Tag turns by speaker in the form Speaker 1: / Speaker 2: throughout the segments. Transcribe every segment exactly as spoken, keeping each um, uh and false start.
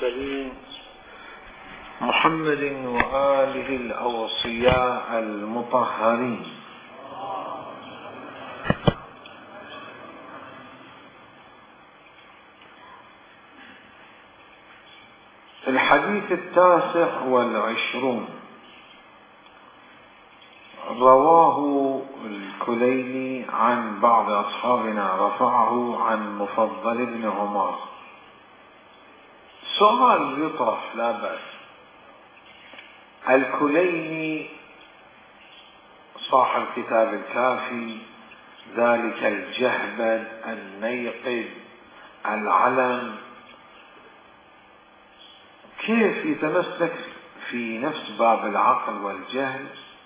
Speaker 1: المرسلين محمد وآله الأوصياء المطهرين. الحديث التاسع والعشرون رواه الكليني عن بعض أصحابنا رفعه عن مفضل بن عمر. سؤال يطرح لا بأس. الكليني صاحب كتاب الكافي، ذلك الجهبذ النيقظ العلم، كيف يتمسك في نفس باب العقل والجهل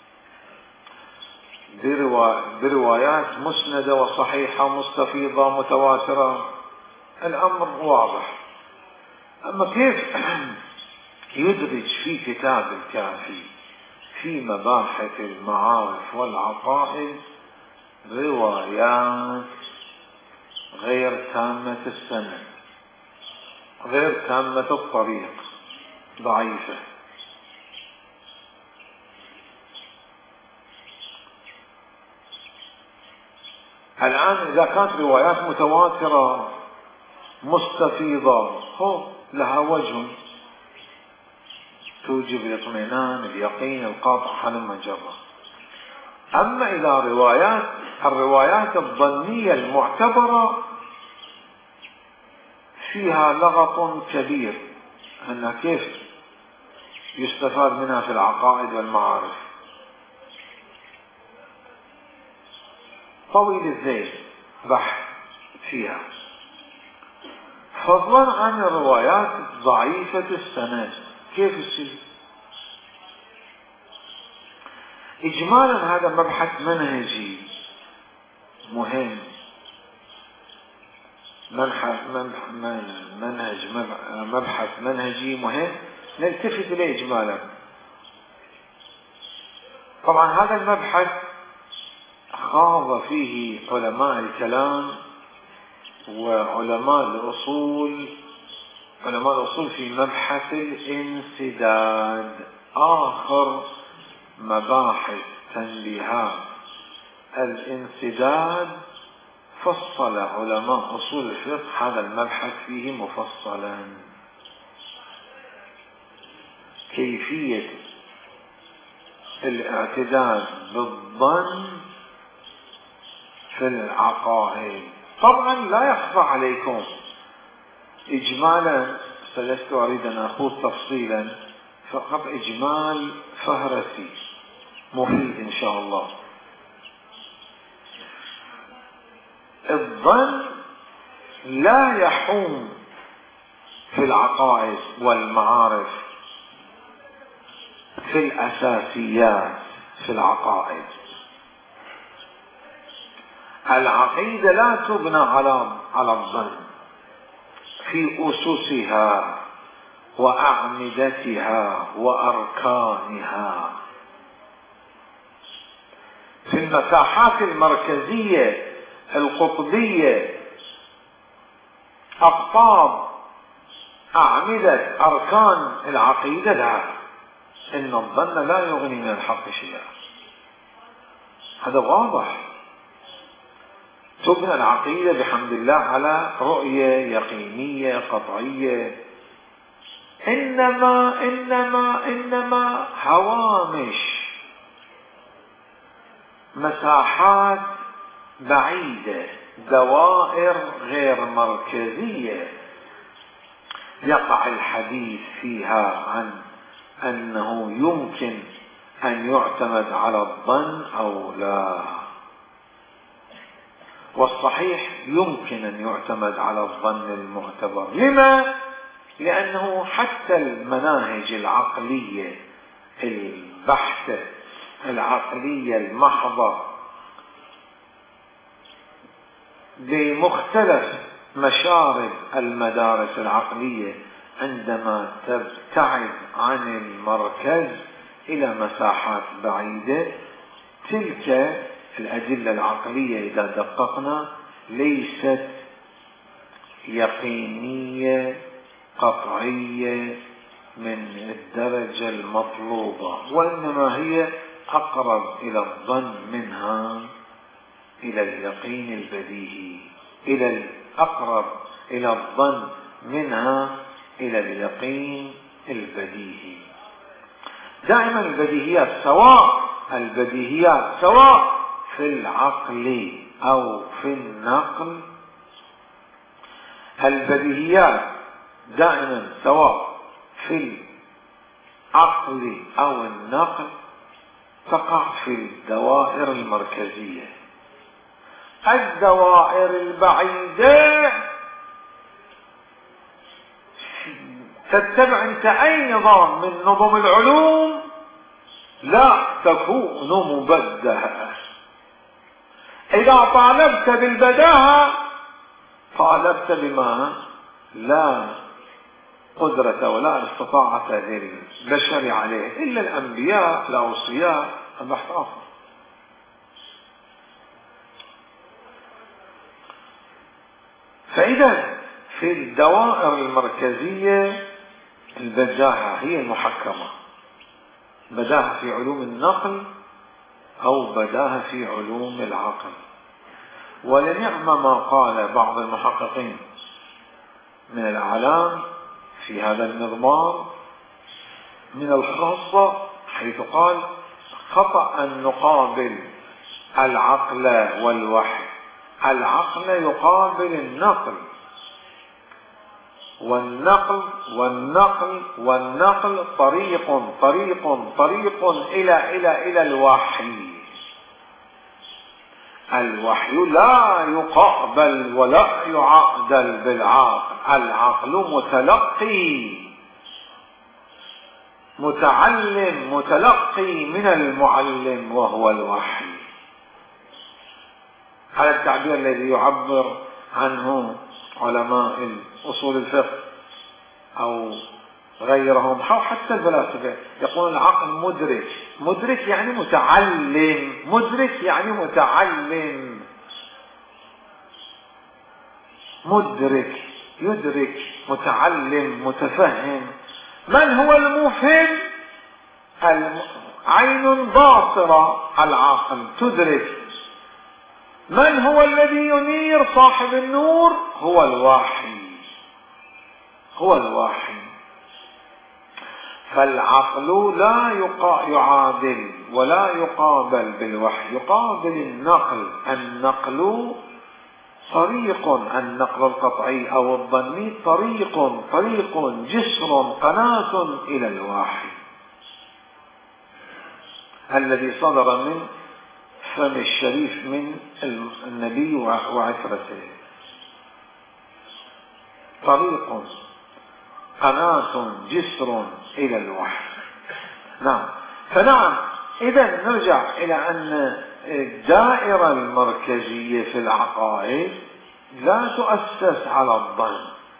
Speaker 1: بروايات مسندة وصحيحة مستفيضة متواترة؟ الأمر واضح. أما كيف يدرج في كتاب الكافي في مباحث المعارف والعقائد روايات غير تامة السند، غير تامة الطريق، ضعيفة؟ الآن إذا كانت روايات متواترة مستفيضة هو لها وجه توجب الاطمئنان اليقين القاطع حلم جرة. أما إذا روايات الروايات الظنية المعتبرة فيها لغط كبير، أنها كيف يستفاد منها في العقائد والمعارف؟ طويل الذيل بحث فيها، فضلا عن الروايات ضعيفة السند. كيف يصير؟ إجمالا هذا مبحث منهجي مهم، منهج مبحث منهجي مهم نلتفت إليه إجمالا. طبعا هذا المبحث خاض فيه علماء الكلام وعلماء الأصول. علماء الأصول في مبحث الانسداد، آخر مباحث تنبيهات الانسداد، فصل علماء أصول الفقه هذا المبحث فيه مفصلا. كيفية الاعتداد بالظن في العقائد. طبعا لا يخفى عليكم إجمالا، سلست أريد أن أخوض تفصيلا، فقط إجمال فهرسي مفيد إن شاء الله. الظن لا يحوم في العقائد والمعارف في الأساسيات في العقائد. العقيدة لا تبنى على على الظن في أسسها وأعمدتها وأركانها. في المساحات المركزية القطبية، أقطاب أعمدة أركان العقيدة، لا، إن الظن لا يغني من الحق شيئا. هذا واضح. تبنى العقيدة بحمد الله على رؤية يقينية قطعية، إنما إنما إنما هوامش، مساحات بعيدة، دوائر غير مركزية يقع الحديث فيها عن أنه يمكن أن يعتمد على الظن أو لا. والصحيح يمكن أن يعتمد على الظن المعتبر. لما؟ لأنه حتى المناهج العقلية البحتة العقلية المحضة بمختلف مشارب المدارس العقلية عندما تبتعد عن المركز إلى مساحات بعيدة، تلك الأدلة العقلية إذا دققنا ليست يقينية قطعية من الدرجة المطلوبة، وإنما هي أقرب إلى الظن منها إلى اليقين البديهي، إلى الأقرب إلى الظن منها إلى اليقين البديهي. دائما البديهيات سواء البديهيات سواء في العقل أو في النقل، البديهيات دائما سواء في العقل أو النقل تقع في الدوائر المركزية. الدوائر البعيدة تتبع انت اي نظام من نظم العلوم لا تكون مبدهة. اذا طالبت بالبداهة طالبت بما لا قدرة ولا استطاعة للبشر عليه الا الانبياء الاوصياء البحث. فإذا في الدوائر المركزية البداهة هي المحكمة، بداهة في علوم النقل أو بداهة في علوم العقل. ولنعم ما قال بعض المحققين من الأعلام في هذا المضمار من الخاصة، حيث قال خطأ أن نقابل العقل والوحي. العقل يقابل النقل، والنقل والنقل والنقل طريق طريق طريق إلى إلى إلى الوحي. الوحي لا يقابل ولا يعادل بالعقل. العقل متلقي متعلم متلقي من المعلم وهو الوحي. هذا التعبير الذي يعبر عنه علماء أصول الفقه أو غيرهم أو حتى الفلاسفة، يقول العقل مدرك. مدرك يعني متعلم، مدرك يعني متعلم، مدرك يدرك متعلم متفهم. من هو المفهم؟ عين باصرة العقل تدرك. من هو الذي ينير؟ صاحب النور هو الوحي، هو الوحي. فالعقل لا يعادل ولا يقابل بالوحي، يقابل النقل. النقل طريق، النقل القطعي أو الظني طريق طريق جسر قناة إلى الوحي الذي صدر من فم الشريف من النبي وعترته. طريق قناة جسر إلى الوحي. نعم. فنعم، إذا نرجع إلى أن الدائرة المركزية في العقائد لا تؤسس على الظن،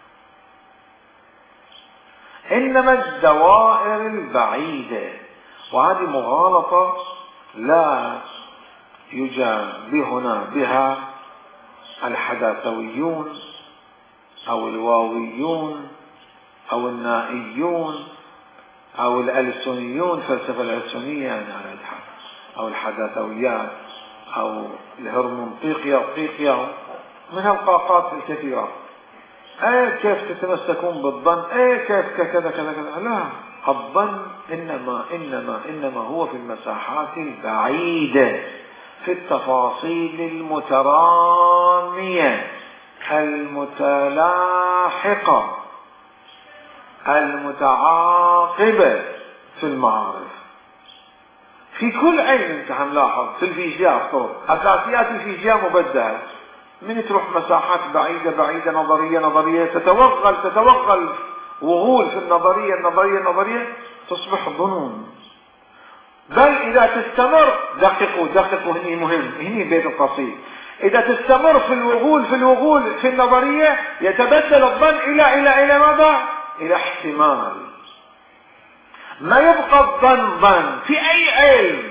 Speaker 1: إنما الدوائر البعيدة. وهذه مغالطة لا يجابهنا بها الحداثويون أو الواويون أو النائيون أو الألسنيون، فلسفة الألسنية يعني أو الحداثويات أو الهرمنطيقيا وقيقيا من القاقات الكثيرة. أي كيف تتمسكون بالظن؟ أي كيف كذا كذا كذا؟ لا، الظن إنما إنما إنما هو في المساحات البعيدة، في التفاصيل المترامية المتلاحقة المتعاقبة في المعارف. في كل علم انت هنلاحظ في الفيزياء الطرق اساسيات الفيزياء مبدله، من تروح مساحات بعيده بعيده نظريه نظريه تتوغل تتوغل وغول في النظريه النظريه النظريه تصبح ظنون. بل اذا تستمر، دققوا دققوا هني مهم، هني بيت القصيد، اذا تستمر في الوغول في الوغول في النظريه يتبدل الظن الى الى الى ماذا؟ الى احتمال. ما يبقى الظن ظن في اي علم،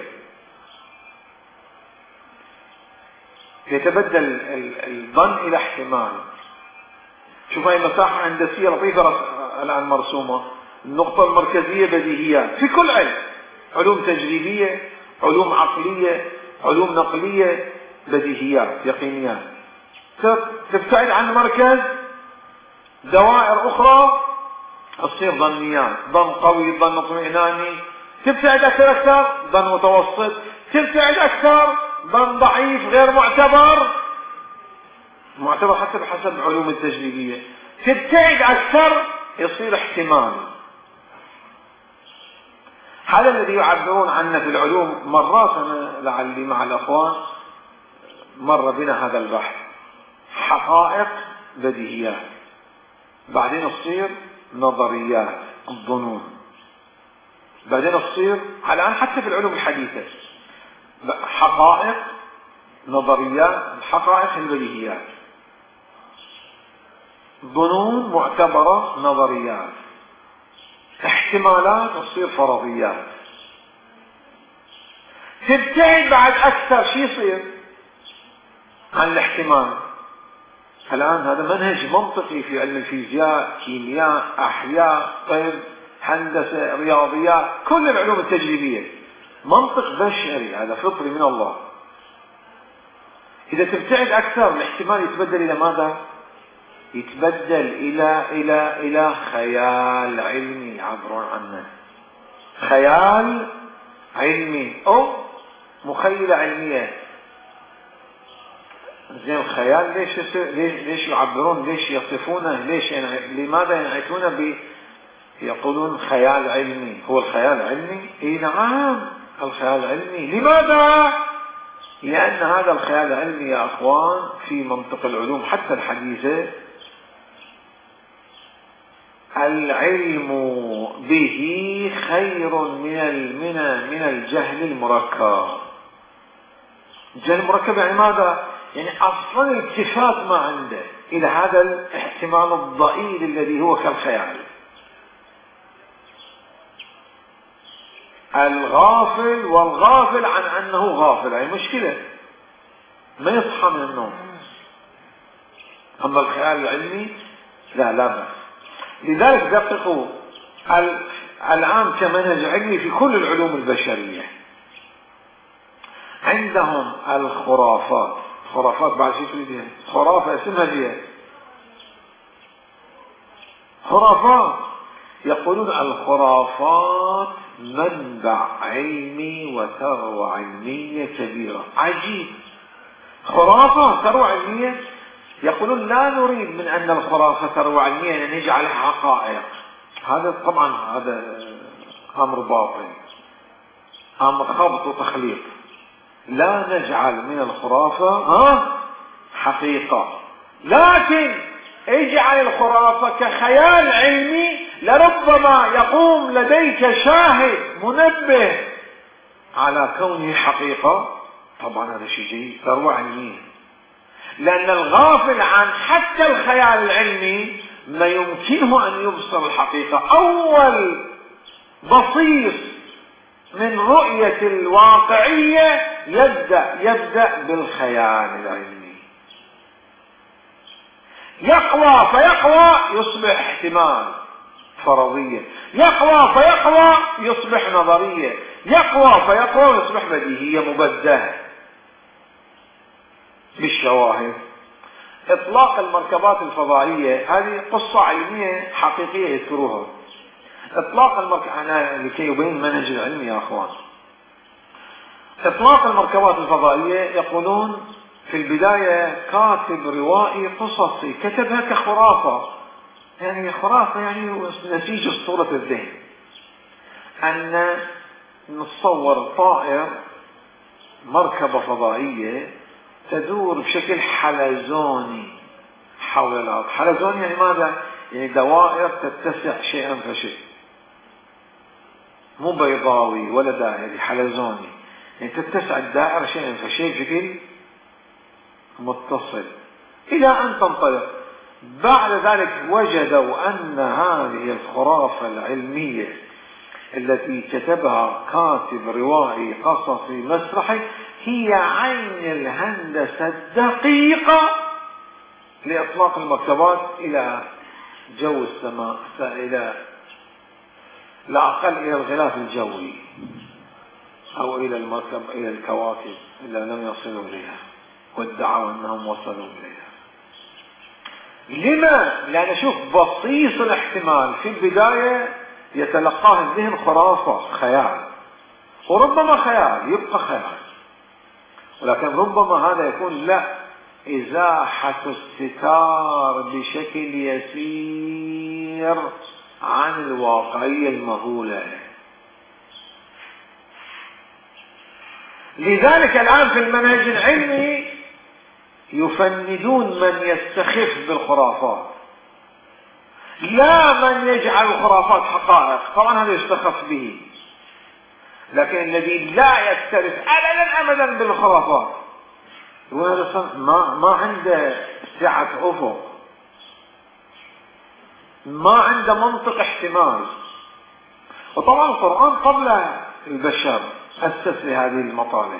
Speaker 1: يتبدل الظن الى احتمال. شوف هاي مساحة هندسية لطيفة الآن مرسومة. النقطة المركزية بديهيات في كل علم، علوم تجريبية، علوم عقلية، علوم نقلية، بديهيات يقينيات. تبتعد عن المركز دوائر أخرى تصير ظنيات، ظن قوي، ظن اطمئناني. تبتعد أكثر أكثر ظن متوسط، تبتعد أكثر ظن ضعيف غير معتبر، معتبر حتى بحسب العلوم التجريبية. تبتعد أكثر يصير احتمال. هذا الذي يعبرون عنه في العلوم. مرات أنا لعلي مع الأخوان مر بنا هذا البحث، حقائق بديهيات، بعدين تصير نظريات الظنون، بعدين تصير الآن حتى في العلوم الحديثة حقائق نظريات، الحقائق البديهيات، ظنون معتبرة نظريات، احتمالات تصير فرضيات. تبتعد بعد أكثر شيء يصير عن الاحتمال. الآن هذا منهج منطقي في علم الفيزياء، كيمياء، أحياء، طب، هندسة، رياضيات، كل العلوم التجريبية منطق بشري، هذا فطري من الله. إذا تبتعد أكثر الاحتمال يتبدل إلى ماذا؟ يتبدل إلى إلى إلى خيال علمي يعبرون عنه، خيال علمي أو مخيلة علمية. زين الخيال ليش ليش ليش يعبرون، ليش يصفونه، ليش ينع... لماذا ينعتونه ب يقولون خيال علمي؟ هو الخيال علمي؟ اي نعم الخيال علمي. لماذا؟ لأن هذا الخيال العلمي يا أخوان في منطق العلوم حتى الحديثة العلم به خير من من من الجهل المركب. الجهل المركب يعني ماذا؟ يعني أصلا التفات ما عنده إلى هذا الاحتمال الضئيل الذي هو كالخيال. الغافل والغافل عن أنه غافل هي مشكلة، ما يصحى من النوم. أما الخيال العلمي لا لا بأس. لذلك دققوا الآن كمنهج علمي في كل العلوم البشرية عندهم الخرافات. خرافات بعد شيء تريدها خرافة اسمها جيه خرافات. يقولون الخرافات منبع علمي وثروة علمية كبيرة. عجيب، خرافة ثروة علمية. يقولون لا نريد من أن الخرافة ثروة علمية أن نجعلها حقائق. هذا طبعا هذا أمر باطل، أمر خبط وتخليط. لا نجعل من الخرافة ها حقيقة، لكن اجعل الخرافة كخيال علمي لربما يقوم لديك شاهد منبه على كونه حقيقة. طبعا هذا شيء جيد، ثروة علمية. لأن الغافل عن حتى الخيال العلمي ما يمكنه أن يبصر الحقيقة. أول بصيص من رؤية الواقعية يبدأ يبدأ بالخيال العلمي، يقوى فيقوى يصبح احتمال فرضية، يقوى فيقوى يصبح نظرية، يقوى فيقوى يصبح بديهية مبدأة بالشواهد. إطلاق المركبات الفضائية هذه قصة علمية حقيقية يذكروها. إطلاق المركبات أنا لكي يبين منهج العلم يا أخوان. إطلاق المركبات الفضائية يقولون في البداية كاتب روائي قصصي كتبها كخرافة، يعني خرافة يعني نسيج اسطورة الذهن، أن نتصور طائر مركبة فضائية تدور بشكل حلزوني حول الأرض. حلزوني يعني ماذا؟ يعني دوائر تتسع شيئا فشيء، مو بيضاوي ولا دائري، حلزوني يعني تتسع الدائرة شيئا فشيء بشكل متصل إلى أن تنطلق. بعد ذلك وجدوا أن هذه الخرافة العلمية التي كتبها كاتب روائي قصصي مسرحي هي عين الهندسة الدقيقة لإطلاق المركبات إلى جو السماء إلى لا أقل إلى الغلاف الجوي أو إلى المركب إلى الكواكب إذا لم يصلوا إليها وادعوا أنهم وصلوا إليها. لما؟ لأن شوف بصيص الاحتمال في البداية يتلقاه الذهن خرافة خيال، وربما خيال يبقى خيال، ولكن ربما هذا يكون لا إزاحة الستار بشكل يسير عن الواقعية المهولة. لذلك الآن في المنهج العلمي يفندون من يستخف بالخرافات، لا من يجعل الخرافات حقائق، طبعا هذا يستخف به، لكن الذي لا يكترث أبدا أبدا بالخرافات وهذا ما, ما عنده سعة أفق، ما عنده منطق احتمال. وطبعا القرآن قبل البشر أسس لهذه المطالب.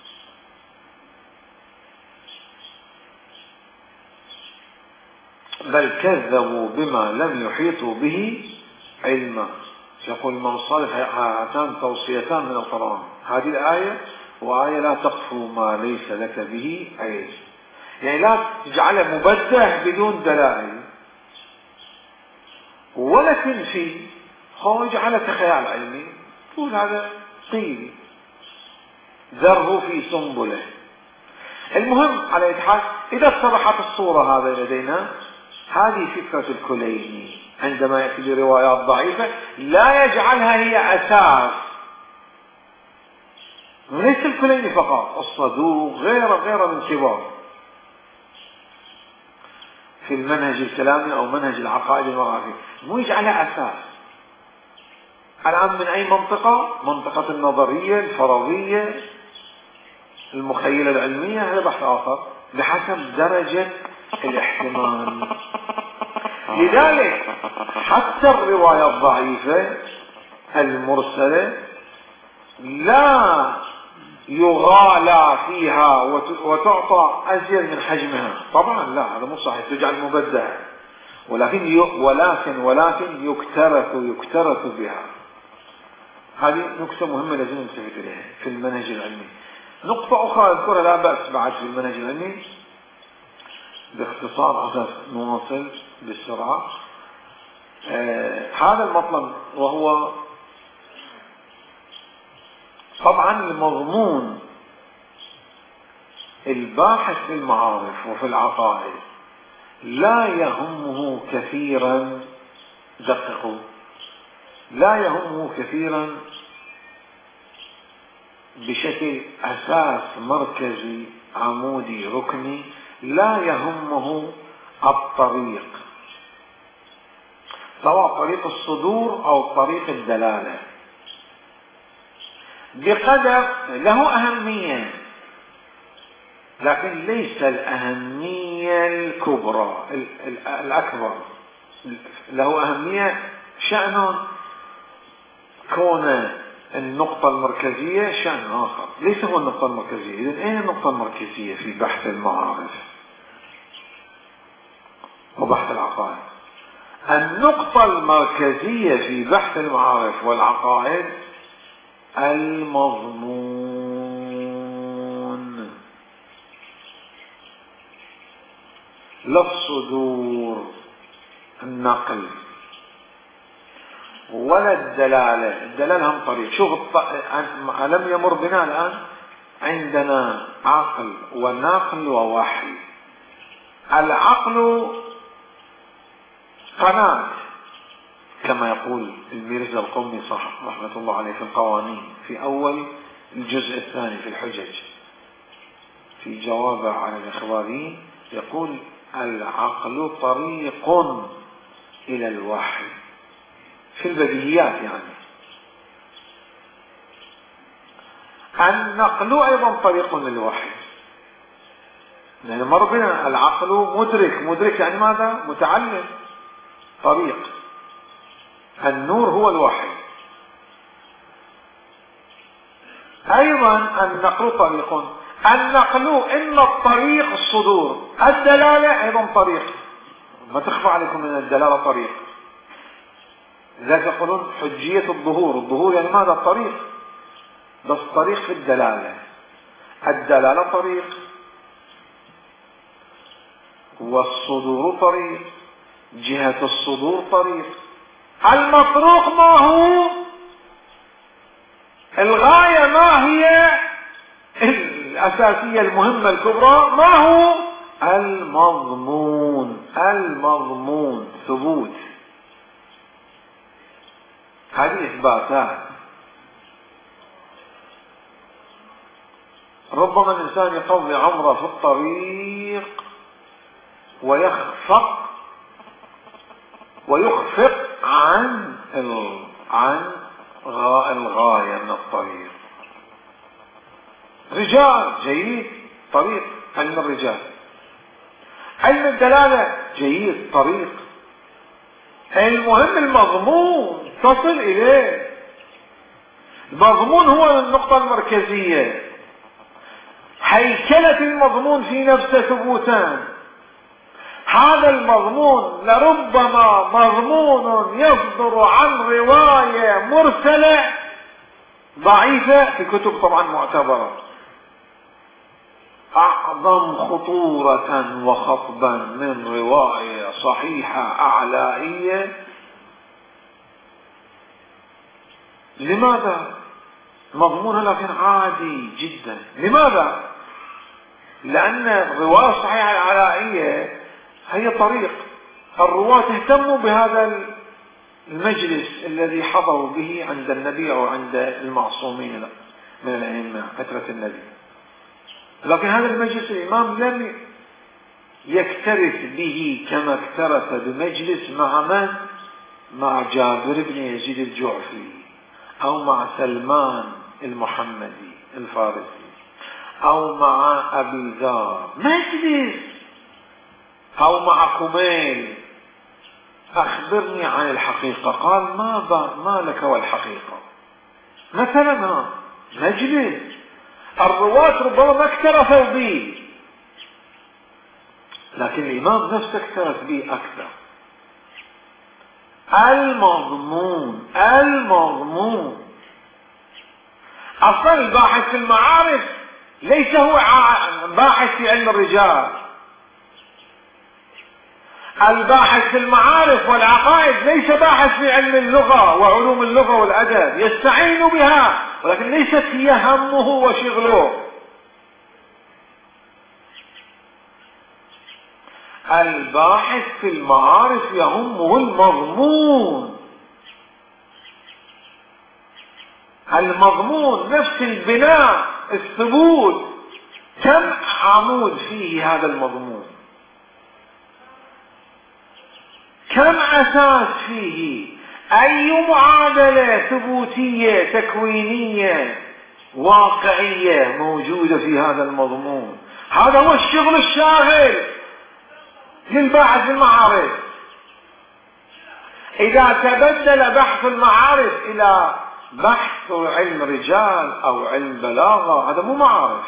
Speaker 1: بل كذبوا بما لم يحيطوا به علما. يقول من صالح هاتان توصيتان من القرآن، هذه الآية وآية لا تقف ما ليس لك به علم، يعني لا تجعله مبده بدون دلائل ولا تنفي، هو يجعلك خيال علمي تقول هذا قيل ذره في سنبله. المهم على أي حال إذا اتضحت الصورة هذا لدينا، هذه فكرة الكليني عندما يأتي بروايات ضعيفة لا يجعلها هي أساس، وليس الكليني فقط، الصدوق غير غير من كبار في المنهج الكلامي أو منهج العقائد المعرفي، مو يجعلها أساس. الآن من أي منطقة؟ منطقة النظرية الفرضية المخيلة العلمية، هذا بحث آخر بحسب درجة الاحتمال. لذلك حتى الرواية الضعيفة المرسلة لا يغالى فيها وتعطى أزيد من حجمها، طبعا لا، هذا مو صحيح، تجعل مبدع، ولكن ولكن ولكن يكترث يكترث بها. هذه نقطة مهمة لازم نلتفت إليها في المنهج العلمي. نقطة أخرى أذكرها لا بأس بعد في المنهج العلمي باختصار عشان نواصل بسرعة. آه هذا المطلب، وهو طبعا المضمون الباحث في المعارف وفي العقائد لا يهمه كثيرا، دققوا، لا يهمه كثيرا بشكل أساس مركزي عمودي ركني، لا يهمه الطريق، سواء طريق الصدور أو طريق الدلالة، بقدر له أهمية، لكن ليس الأهمية الكبرى الأكبر. له أهمية شأن كون النقطة المركزية شأن آخر، ليس هو النقطة المركزية. إذن أين النقطة المركزية في بحث المعارف وبحث العقائد؟ النقطة المركزية في بحث المعارف والعقائد المضمون، لا الصدور النقل ولا الدلالة. الدلالة هم طريق. شوف الط... لم يمر بنا الآن عندنا عقل ونقل ووحي. العقل قناة كما يقول الميرزا القومي صح رحمة الله عليه في القوانين في أول الجزء الثاني في الحجج في جوابه على الإخباريين، يقول العقل طريق إلى الوحي في البديهيات. يعني النقل أيضا طريق للوحي، يعني مر بنا العقل مدرك، مدرك يعني ماذا؟ متعلم، طريق. النور هو الوحي. أيضا النقل طريق، النقل إن الطريق الصدور، الدلالة أيضا طريق، ما تخفى عليكم من الدلالة طريق. لذلك يقولون حجية الظهور. الظهور يعني ماذا؟ الطريق، بس طريق في الدلالة. الدلالة طريق والصدور طريق، جهة الصدور طريق. المطروق ما هو؟ الغاية ما هي الأساسية المهمة الكبرى؟ ما هو؟ المضمون. المضمون ثبوت. هذه إثباتات. ربما الإنسان يقضي عمره في الطريق ويخفق ويخفق عن عن الغاية من الطريق. رجال جيد، طريق علم الرجال. علم الدلالة جيد، طريق. المهم المضمون تصل إليه. المضمون هو النقطة المركزية. هيكلة المضمون في نفسه ثبوتان. هذا المضمون لربما مضمون يصدر عن رواية مرسلة ضعيفة في كتب طبعا معتبرة، أعظم خطورة وخطبا من رواية صحيحة أعلائية. لماذا؟ مضمونها لكن عادي جدا. لماذا؟ لأن الرواية الصحيحة الأعلائية هي طريق. الرواة اهتموا بهذا المجلس الذي حضروا به عند النبي أو عند المعصومين من الأئمة فترة النبي، لكن هذا المجلس الإمام لم يكترث به كما اكترث بمجلس مع من؟ مع جابر بن يزيد الجعفي، أو مع سلمان المحمدي الفارسي، أو مع أبي ذر. مجلس. أو مع كميل، أخبرني عن الحقيقة. قال ما ما لك والحقيقة. مثلا مجلس. الرواة ربما ما اكترثوا به، لكن الإمام نفسه اكترث به أكثر. المضمون. المضمون أصلا الباحث في المعارف ليس هو باحث في علم الرجال. الباحث في المعارف والعقائد ليس باحث في علم اللغة وعلوم اللغة والأدب، يستعين بها ولكن ليست هي همه وشغله. الباحث في المعارف يهمه المضمون. المضمون نفس البناء، الثبوت. كم عمود فيه هذا المضمون؟ كم أساس فيه؟ أي معادلة ثبوتية تكوينية واقعية موجودة في هذا المضمون؟ هذا هو الشغل الشاغل للباحث في المعارف. إذا تبدل بحث المعارف إلى بحث علم رجال أو علم بلاغة، هذا مو معارف.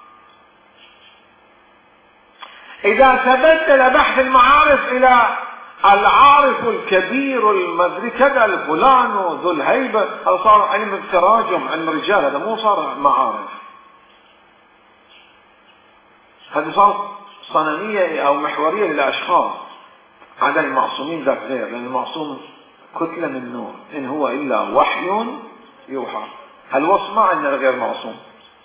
Speaker 1: إذا تبدل بحث المعارف إلى العارف الكبير المدري كذا الفلان ذو الهيبة، هذا صار علم التراجم، علم الرجال، هذا مو صار معارف. هذا صار صنمية أو محورية للأشخاص. عدا المعصومين ذاك غير، لأن المعصوم كتلة من نور، إن هو إلا وحي يوحى. الوصف ما عندنا غير معصوم.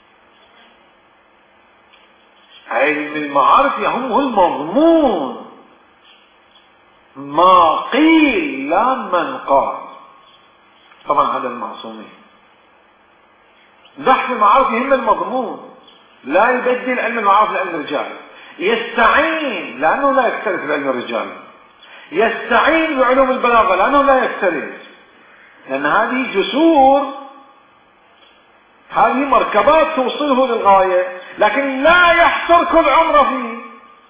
Speaker 1: علم المعارف يهمه المضمون، ما قيل لا من قال. طبعا هذا المعصومين. بحث المعارف يهم المضمون، لا يبدل علم المعارف لعلم الرجال. يستعين لأنه لا يكترث بعلم الرجال، يستعين بعلوم البلاغة لأنه لا يكترث، لأن هذه جسور، هذه مركبات توصله للغاية، لكن لا يحصر كل عمره فيه.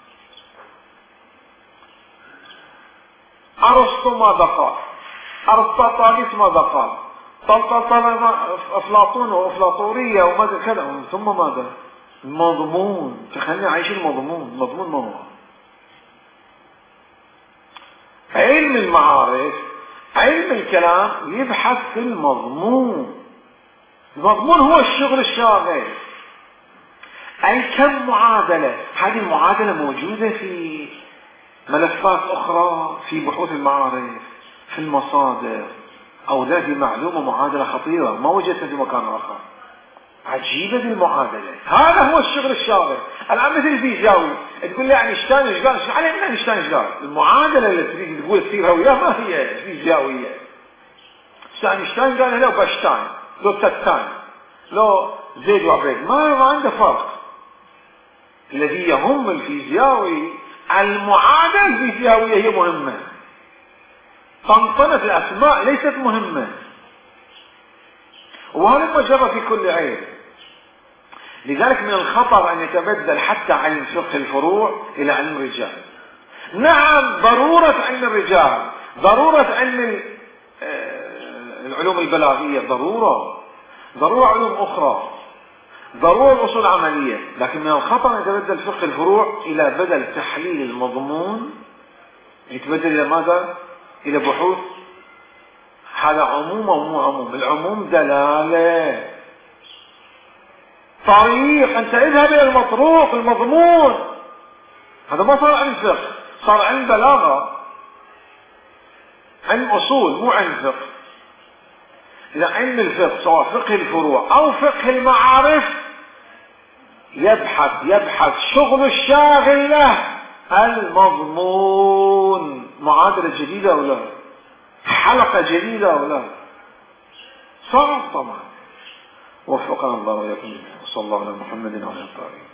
Speaker 1: أرسطو ماذا قال؟ أرسطاطاليس ماذا قال؟ طلطل أفلاطون وأفلاطورية وماذا كذا، ثم ماذا؟ المضمون. تخليني عايش المضمون. المضمون ما هو؟ علم المعارف علم الكلام يبحث في المضمون. المضمون هو الشغل الشاغل. أي كم معادلة، هذه المعادلة موجودة في ملفات أخرى في بحوث المعارف في المصادر، أو ذات معلومة معادلة خطيرة ما وجدتها في مكان آخر. عجيبة المعادلة. هذا هو الشغل الشاغل. الآن مثل الفيزياوي تقول لي اينشتاين ايش قال؟ ايش عليه من اينشتاين ايش قال؟ المعادلة اللي تريد تقول تصيرها وياه ما هي فيزياوية. اينشتاين قال لو باشتاين لو تتان لو زيد وعبيد ما ما عنده فرق. الذي يهم الفيزياوي المعادلة الفيزياوية هي مهمة. طنطنة الأسماء ليست مهمة. وهذا ما جرى في كل علم. لذلك من الخطر أن يتبدل حتى علم فقه الفروع إلى علم الرجال. نعم ضرورة علم الرجال، ضرورة علم العلوم البلاغية، ضرورة ضرورة علوم أخرى، ضرورة الأصول العملية، لكن من الخطر أن يتبدل فقه الفروع إلى بدل تحليل المضمون يتبدل إلى ماذا؟ إلى بحوث. هذا عموم أو مو عموم؟ العموم دلالة طريق أنت اذهب إلى المطروق المضمون. هذا ما صار علم فقه، صار علم بلاغة، علم أصول مو علم فقه. إذا علم الفقه سواء فقه الفروع أو فقه المعارف يبحث يبحث شغل الشاغل له المضمون. معادلة جديدة أو لا؟ حلقة جديدة أو لا؟ صار طبعا. وفقنا الله وإياكم. وصلى الله على محمد وعلى آله.